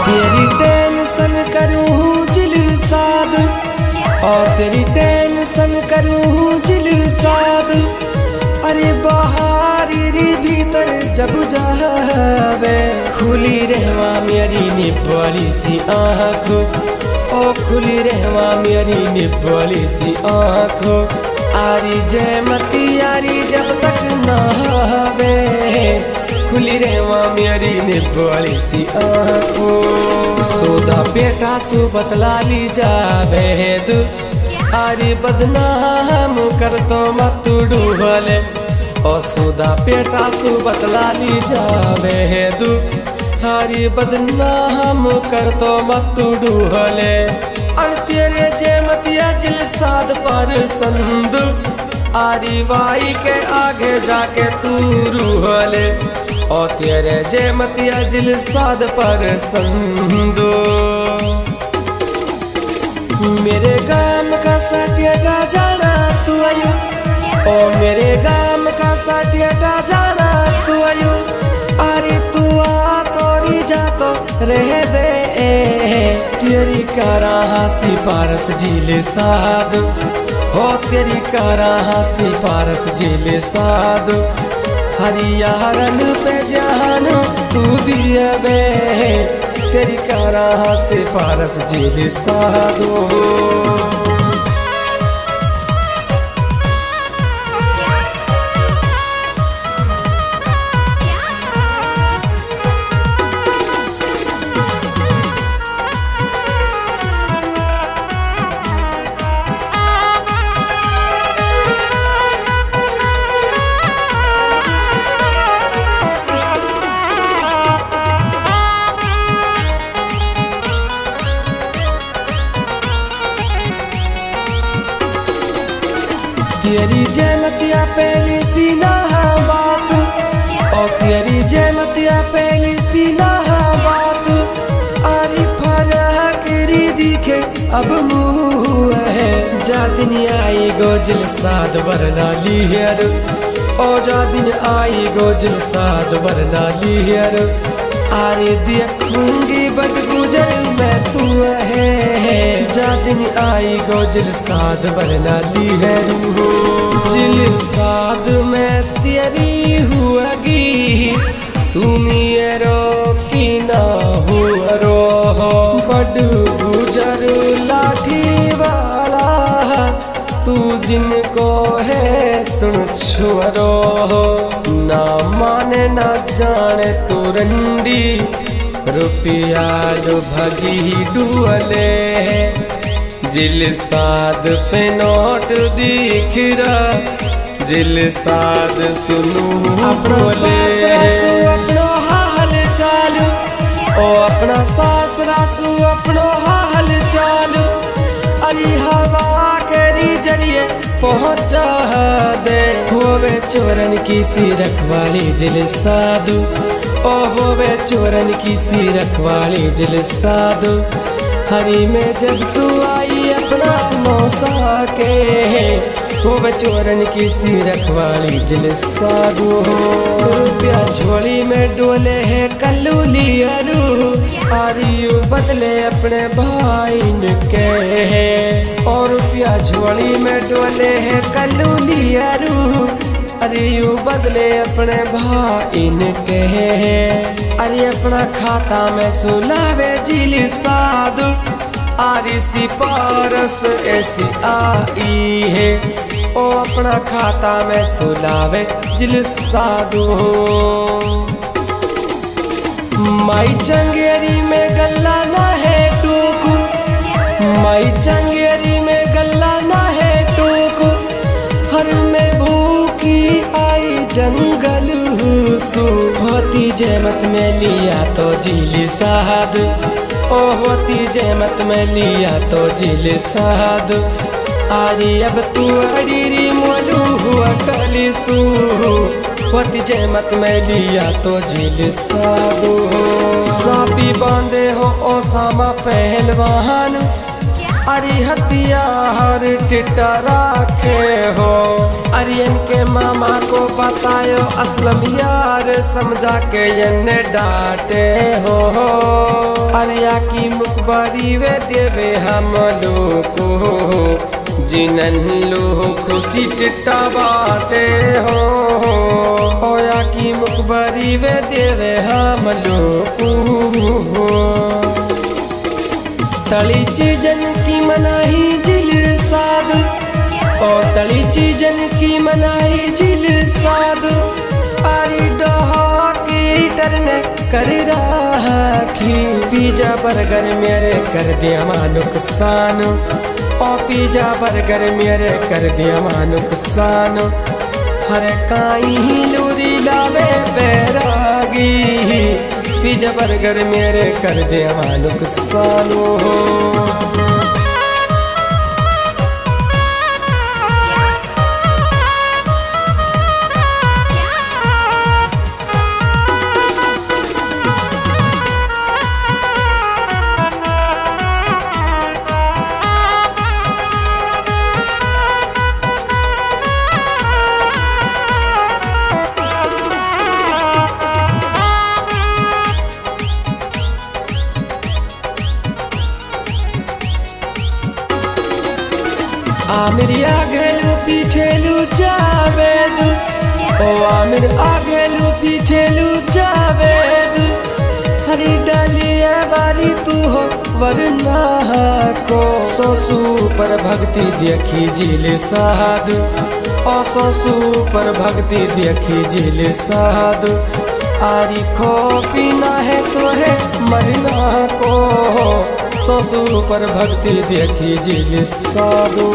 तेरी टेंशन करूँ जिलसाद और तेरी टेंशन करूँ जिलसाद। अरे बाहरी रे भीतर जब जावे खुली रहवा मेरी निब्बली सी आँख। ओ खुली रहवा मेरी निब्बली सी आँख। आरी जयमती यारी जब तक ना आवे खुली रहवा मेरी निब्बली सी आँख। सोदा पेटा सु बतला ली जावे दु आरी बदनाम कर तो मत डूबले। ओ सोदा पेटा सु बतला ली जावे दु हारी बदनाम कर तो मत डूबले। और तेरे जयमतिया जिलसाद पर संद आरी बाई के आगे जाके तू रूहले। ओ तेरे जयमतिया जिलसाद पर संद मेरे गाम का साटियाटा जाना तू आयु। ओ मेरे गाम का साटियाटा जाना तू आयु। अरे तू आ तोरी जा तो रह बे तेरी कारा हासी पारस जिले साध। हो तेरी कारा हासी पारस जिले साध। हरियारन पे जान तू दिया बे तेरी कारा हासी पारस जिले साधो। तेरी जयमतिया पहली सीना बात। और तेरी जयमतिया पहली सीना बात। आरी फरहकरी दिखे अब मुँह है जा दिन आई गो जिलसाद वरना लिहर। ओ जा दिन आई गो जिलसाद वरना लिहर। आरे देखूंगी बट गुजर मैं तू है जा दिन आई गो जिलसाद वरना लिहर हो। जिलसाद में तेरी हुआगी तुम रो की ना हुआ रो। बड गुजर लाठी वाला तू जिनको है सुन छुअरो। ना माने ना जाने तो रंडी रुपया जो भगी डुअले। जिलसाद पे नोट दिख रहा जिलसाद सुनू बोले। अपनो हाल चाल ओ अपना सासरा सु अपनो हाल चाल। अरे हवा करी जरिए पहुँचा दे होवे चोरन की सी रखवाली जिलसाद। ओ होवे चोरन की सी रखवाली जिलसाद। हरी में जब सुआई अपना मौसा के होवे चोरन की सी रखवाली जिलसाद। रुपया झोली में डोले है कल्लू लियारू। आरियू बदले अपने भाई के और रुपया झोली में डोले है कल्लू लियारू। अरे यू बदले अपने भाई के अरे अपना खाता में सुलावे जिलसाद। आरी सी पारस ऐसी आई है ओ अपना खाता में सुलावे जिलसाद। माई चंगेरी में गल्ला ना है टूकू। माई चंगेरी में गल्ला ना है टूकू। हर में भूखी आई जंगल सु। होती जयमत में लिया तो जिलसाद। ओ होती जयमत में लिया तो जिलसाद। आरी अब तू अड़ीरी मोलू हुआ टली सू। होती जयमत में लिया तो जिलसाद। सापी बांधे हो ओसामा पहलवान। अरे हथियार टिटा राख के हो। आर्यन के मामा को बतायो असलम यार समझा के यने डांटे हो। आर्या की मुखबरी वे देवे हम लोग को जिनन लो खुशी टिट्टा बाटे हो। होया की मुखबरी वे देवे हम लोग को तली चीजन की मनाही जिल साद और तली चीजन की मनाही जिल साद। आरी डहा की टरने कर राखी पिज्जा बर्गर मेरे कर दिया मां नुकसान। और पिज्जा बर्गर मेरे कर दिया मां नुकसान। हर काई लूरी लावे बैरागी पिज्जा बर्गर मेरे कर दे नुकसान हो। आमिर आगेलू पीछेलू जावेद ओ आमिर आगेलू पीछेलू जावेद। हरी डालिया बारी तू हो वरना को ससु पर भक्ति देखी जिले साध। ओ ससु पर भक्ति देखी जिले साध। आरी खोफी ना है तो है मरना को ससु पर भक्ति देखी जिल साधु।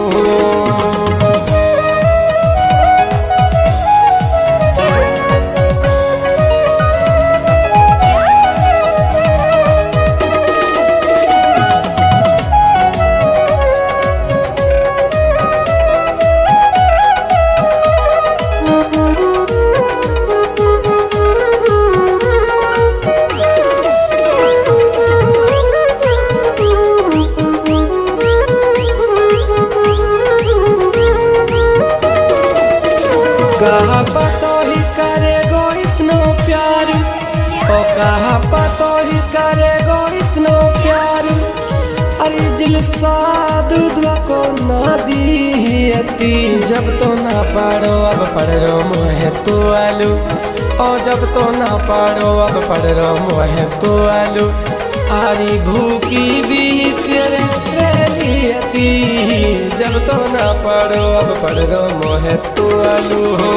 कहा पतो ही करेगो इतना प्यार ओ कहा पतो ही करेगो इतना प्यार। अरे जिल साधु को ना दीती जब तो ना पाड़ो अब पढ़ रो मोहे तो आलू। ओ जब तो ना पाड़ो अब पढ़ रो मोहे तो आलू। आरी भूखी भी तेरे रहती जब तो ना पढ़ो अब पढ़ रो मोहे तो आलू हो।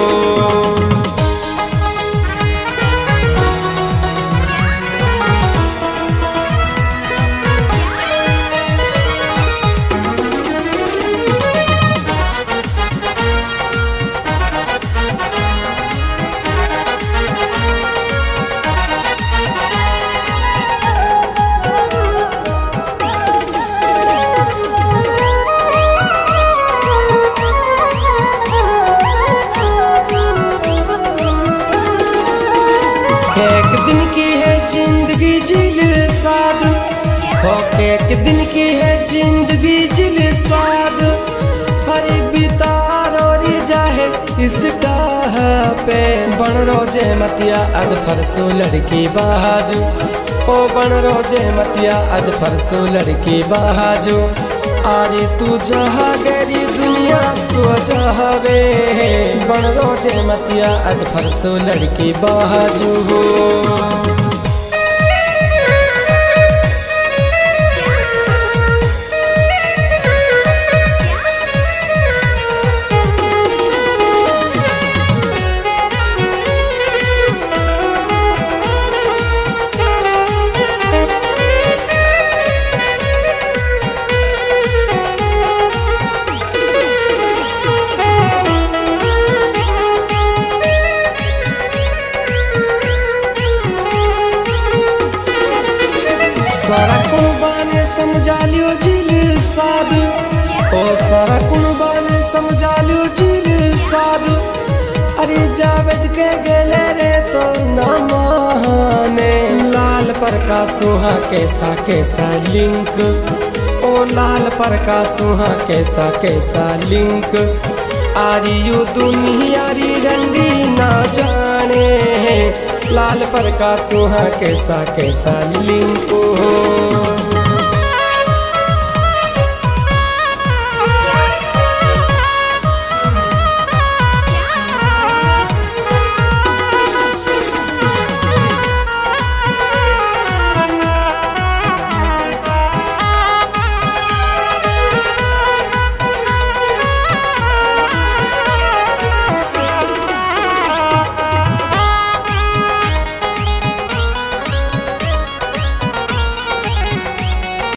एक दिन की है जिंदगी जिल साद हो। एक दिन की है जिंदगी जिल साद। हरी बितार और जाहे इस डाह पे बन रोजे मतिया अद फरसो लड़की बाजू। ओ बन रोजे मतिया अद फरसो लड़की बाजू। आज तू जहाँ गरी दुनिया सो जहावे बन रोजे मतिया अद फरसो लड़की बाजू हो। सारा कुर्बान समझा लियो जिल साधु। ओ सारा कुर्बान समझा लियो जिल साधु। अरे जावेद के गेले रे तो ना माने लाल पर का सुहा कैसा कैसा लिंक। ओ लाल पर का सुहा कैसा कैसा लिंक। आरियू दुनियारी रंडी ना जाने लाल प्रकाश सुहा कैसा कैसा लिंको हो।